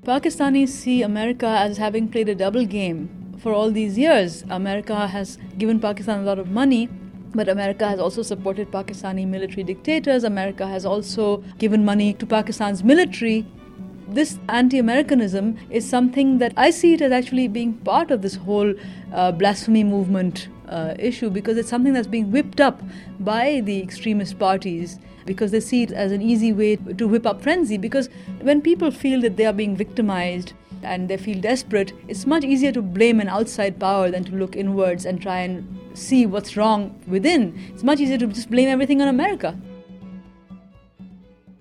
Pakistanis see America as having played a double game for all these years. America has given Pakistan a lot of money, but America has also supported Pakistani military dictators. America has also given money to Pakistan's military. This anti-Americanism is something that I see it as actually being part of this whole blasphemy movement issue, because it's something that's being whipped up by the extremist parties because they see it as an easy way to whip up frenzy. Because when people feel that they are being victimized and they feel desperate, it's much easier to blame an outside power than to look inwards and try and see what's wrong within. It's much easier to just blame everything on America.